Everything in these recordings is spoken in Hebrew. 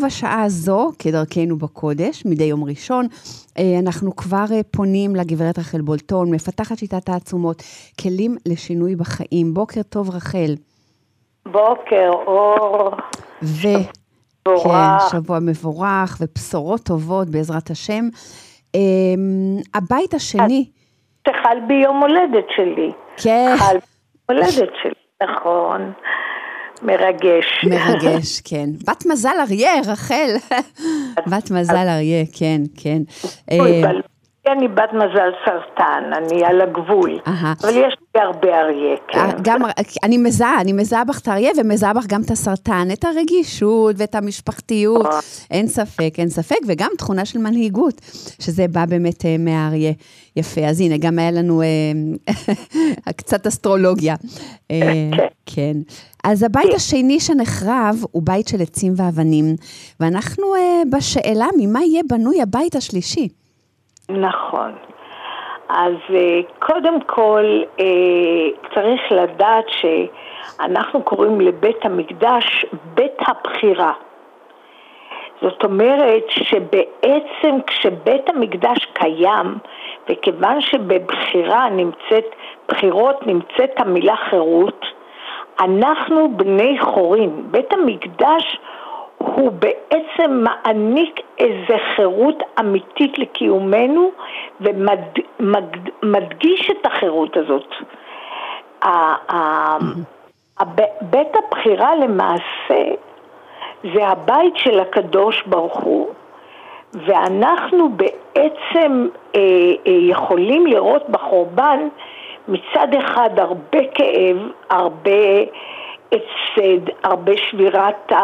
ובשעה הזו, כדרכנו בקודש, מדי יום ראשון, אנחנו כבר פונים לגברת רחל בולטון, מפתחת שיטת העצומות, כלים לשינוי בחיים. בוקר טוב רחל. בוקר אור. כן, שבוע מבורך ובשורות טובות בעזרת השם. הבית השני. שחל ביום הולדת שלי. כן. חל ביום הולדת שלי, נכון. מרגש. מרגש, כן. בת מזל אריה, רחל. בת מזל אריה, כן, כן. אני בת מזל סרטן, אני על הגבול. אבל יש לי הרבה אריה, כן. אני מזהה בך את האריה ומזהה בך גם את הסרטן, את הרגישות ואת המשפחתיות. אין ספק, אין ספק. וגם תכונה של מנהיגות, שזה בא באמת מהאריה. יפה, אז הנה, גם היה לנו קצת אסטרולוגיה. כן. אז הבית השני שנחרב הוא בית של עצים ואבנים, ואנחנו בשאלה ממה יהיה בנוי הבית השלישי. נכון. אז קודם כל צריך לדעת שאנחנו קוראים לבית המקדש בית הבחירה. זאת אומרת שבעצם כשבית המקדש קיים, וכיוון שבבחירה בחירות נמצאת המילה חירות, אנחנו בני חורים. בית המקדש הוא בעצם מעניק איזו חירות אמיתית לקיומנו, ומדגיש את החירות הזאת. בית הבחירה למעשה זה הבית של הקדוש ברוך הוא, ואנחנו בעצם יכולים לראות בחורבן מצד אחד הרבה כאב, הרבה הפסד, הרבה שבירת,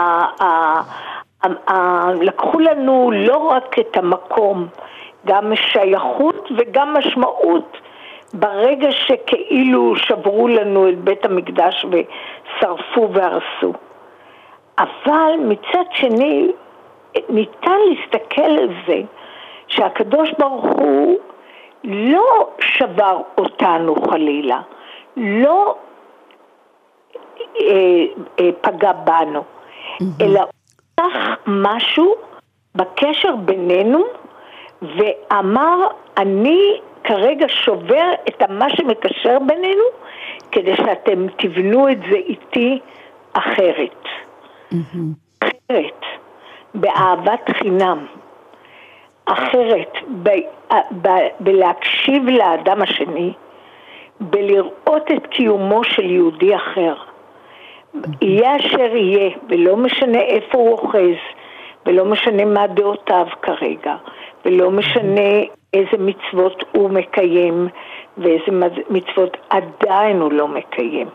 לקחו לנו לא רק את המקום, גם שייכות וגם משמעות, ברגע שכאילו שברו לנו את בית המקדש ושרפו והרסו. אבל מצד שני, ניתן להסתכל על זה, שהקדוש ברוך הוא לא שבר אותנו חלילה, לא פגע בנו, אלא הותח משהו בקשר בינינו, ואמר, אני כרגע שובר את מה שמקשר בינינו, כדי שאתם תבנו את זה איתי אחרת. אחרת, באהבת חינם, אחרת, בלהקשיב לאדם השני, בלראות את קיומו של יהודי אחר. יהיה אשר יהיה, ולא משנה איפה הוא אוחז, ולא משנה מה דעותיו כרגע, ולא משנה איזה מצוות הוא מקיים, ואיזה מצוות עדיין הוא לא מקיים.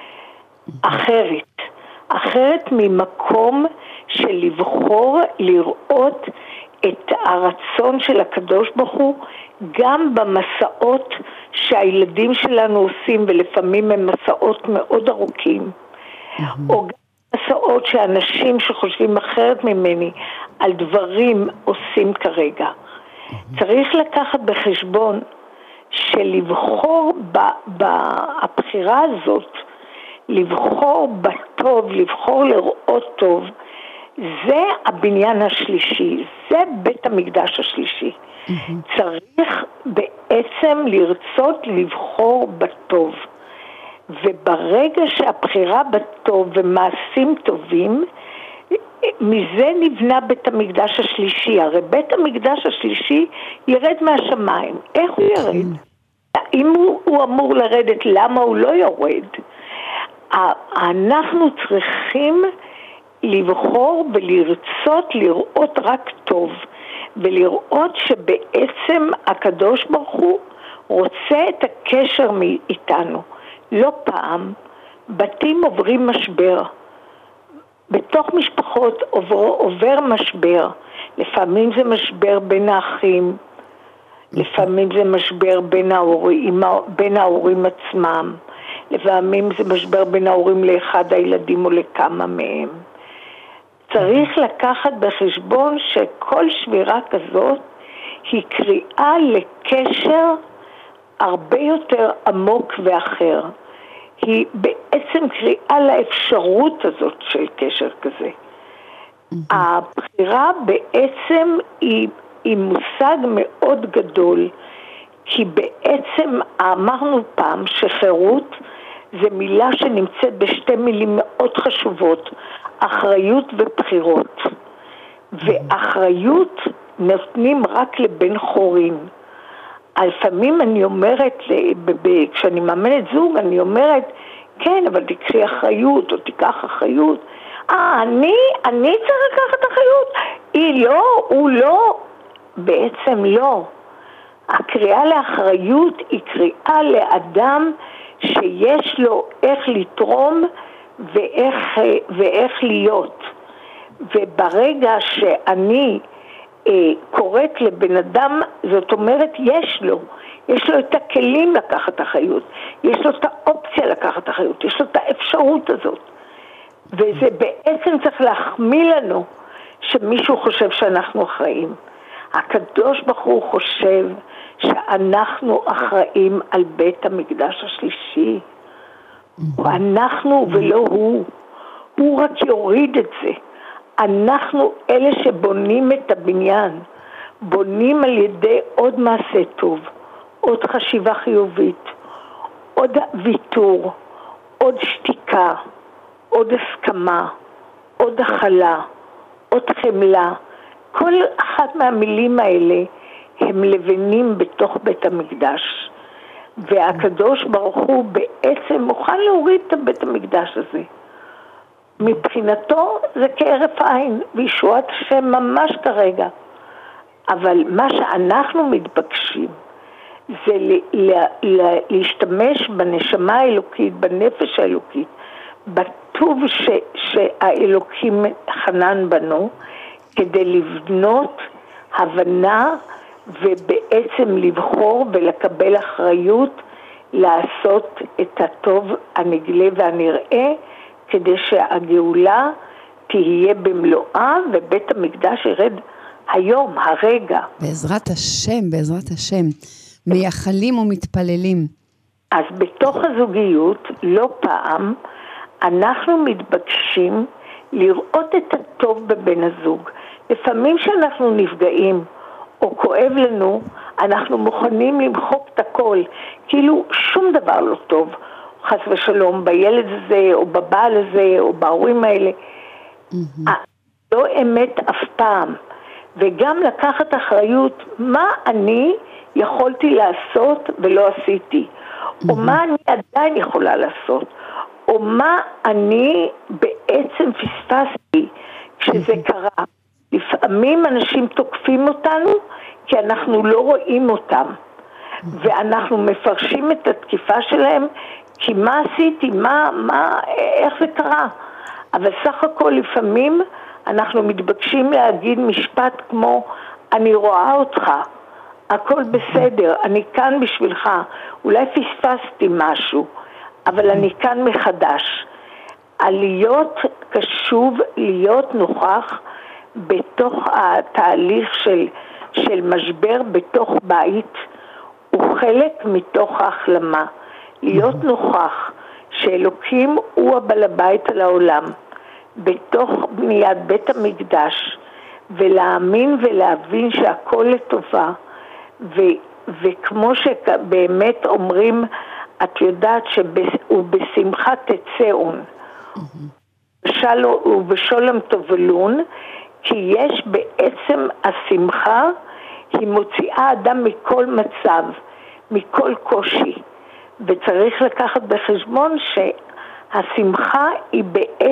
אחרת ממקום של לבחור לראות את הרצון של הקדוש ברוך הוא גם במסעות שהילדים שלנו עושים, ולפעמים הם מסעות מאוד ארוכים, או גם מסעות שאנשים שחושבים אחרת ממני על דברים עושים כרגע. צריך לקחת בחשבון שלבחור הבחירה הזאת, לבחור בטוב, לבחור לראות טוב, זה הבניין השלישי, זה בית המקדש השלישי. צריך בעצם לרצות לבחור בטוב, וברגע שהבחירה בטוב ומעשים טובים, מזה נבנה בית המקדש השלישי. הרי בית המקדש השלישי ירד מהשמיים. איך הוא ירד? אם הוא אמור לרדת, למה הוא לא יורד? אנחנו צריכים לבחור ולרצות לראות רק טוב, ולראות שבעצם הקדוש ברוך הוא רוצה את הקשר מאיתנו. לא פעם בתים עוברים משבר, בתוך משפחות עובר משבר, לפעמים זה משבר בין האחים, לפעמים זה משבר בין ההורים עצמם, לפעמים זה משבר בין ההורים לאחד הילדים או לכמה מהם. צריך לקחת בחשבון שכל שבירה כזאת היא קריאה לקשר הרבה יותר עמוק ואחר. היא בעצם קריאה לאפשרות הזאת של קשר כזה. הבחירה בעצם היא מושג מאוד גדול, כי בעצם אמרנו פעם שחירות זה מילה שנמצאת בשתי מילים מאוד חשובות, אחריות ובחירות. ואחריות נותנים רק לבן חורים. לפעמים אני אומרת, כשאני מאמנת זוג, אני אומרת, כן, אבל תקחי אחריות, או תיקח אחריות. אני צריך לקחת אחריות. היא לא, הוא לא, בעצם לא. הקריאה לאחריות היא קריאה לאדם שיש לו איך לתרום ואיך להיות. וברגע שאני קוראת לבן אדם, זאת אומרת יש לו את הכלים לקחת אחריות, יש לו את האופציה לקחת אחריות, יש לו את האפשרות הזאת. וזה בעצם צריך להחמיא לנו שמישהו חושב שאנחנו אחראים. הקדוש ברוך הוא חושב שאנחנו אחראים על בית המקדש השלישי. אנחנו ולא הוא רק יוריד את זה. אנחנו אלה שבונים את הבניין, בונים על ידי עוד מעשה טוב, עוד חשיבה חיובית, עוד ויתור, עוד שתיקה, עוד הסכמה, עוד הכלה, עוד חמלה. כל אחת מהמילים האלה הם לבנים בתוך בית המקדש, והקדוש ברוך הוא בעצם מוכן להוריד את בית המקדש הזה. מבחינתו זה כהרף עין, וישועת השם ממש כרגע. אבל מה שאנחנו מתבקשים זה להשתמש בנשמה האלוקית, בנפש האלוקית, בטוב שהאלוקים חנן בנו, כדי לבנות הבנה ובעצם לבחור ולקבל אחריות לעשות את הטוב הנגלה והנראה, כדי שהגאולה תהיה במלואה ובית המקדש ירד היום, הרגע. בעזרת השם, מייחלים ומתפללים. אז בתוך הזוגיות, לא פעם, אנחנו מתבקשים לראות את הטוב בבן הזוג. לפעמים שאנחנו נפגעים או כואב לנו, אנחנו מוכנים למחוק את הכל, כאילו שום דבר לא טוב. חס ושלום, בילד הזה, או בבעל הזה, או בהורים האלה. לא אמת אף פעם. וגם לקחת אחריות, מה אני יכולתי לעשות ולא עשיתי. או מה אני עדיין יכולה לעשות. או מה אני בעצם פספסתי כשזה קרה. לפעמים אנשים תוקפים אותנו, כי אנחנו לא רואים אותם. ואנחנו מפרשים את התקיפה שלהם, כי מה עשיתי, איך זה קרה? אבל סך הכל לפעמים אנחנו מתבקשים להגיד משפט כמו, אני רואה אותך, הכל בסדר, אני כאן בשבילך, אולי פספסתי משהו, אבל אני כאן מחדש. להיות קשוב, להיות נוכח בתוך התהליך של משבר בתוך בית, הוא חלק מתוך ההחלמה. להיות נוכח שאלוקים הוא הבעל הבית על העולם, בתוך בניית בית המקדש, ולהאמין ולהבין שהכל לטובה, וכמו שבאמת אומרים, את יודעת שבשמחה תצאון, ובשולם תובלון, כי יש בעצם השמחה, היא מוציאה אדם מכל מצב, מכל קושי. וצריך לקחת בחשבון שהשמחה היא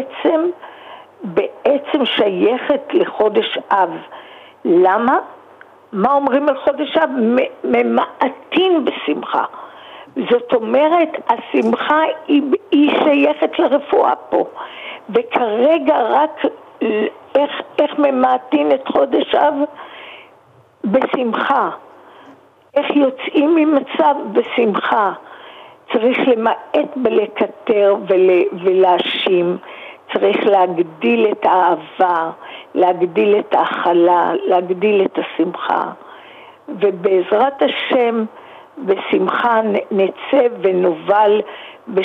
בעצם שייכת לחודש אב. למה? מה אומרים על חודש אב? ממעטים בשמחה. זאת אומרת, השמחה היא שייכת לרפואה פה. וכרגע רק איך ממעטים את חודש אב? בשמחה. איך יוצאים ממצב? בשמחה. צריך למעט בלקטר ולהאשים, צריך להגדיל את האהבה, להגדיל את ההכלה, להגדיל את השמחה. ובעזרת השם, בשמחה נצא ונובל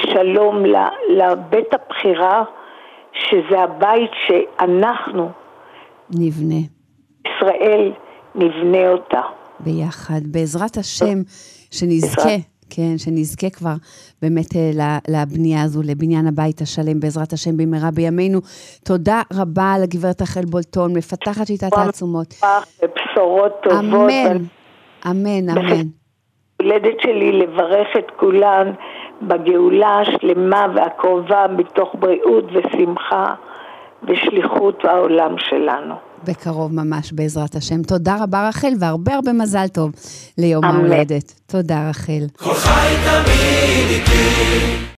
בשלום לבית הבחירה, שזה הבית שאנחנו נבנה. ישראל נבנה אותה. ביחד, בעזרת השם, שנזכה, כן, שנזכה כבר באמת לבנייה הזו, לבניין הבית השלם, בעזרת השם במהרה בימינו. תודה רבה לגברת רחל בולטון, מפתחת שיטת העצומות. ובשורות טובות. אמן, אמן, אמן. הולדת שלי לברך את כולן בגאולה השלמה והקרובה מתוך בריאות ושמחה ושליחות העולם שלנו. בקרוב ממש בעזרת השם. תודה רבה רחל, והרבה הרבה מזל טוב ליום ההולדת. תודה רחל. כל חי תמיד איתי.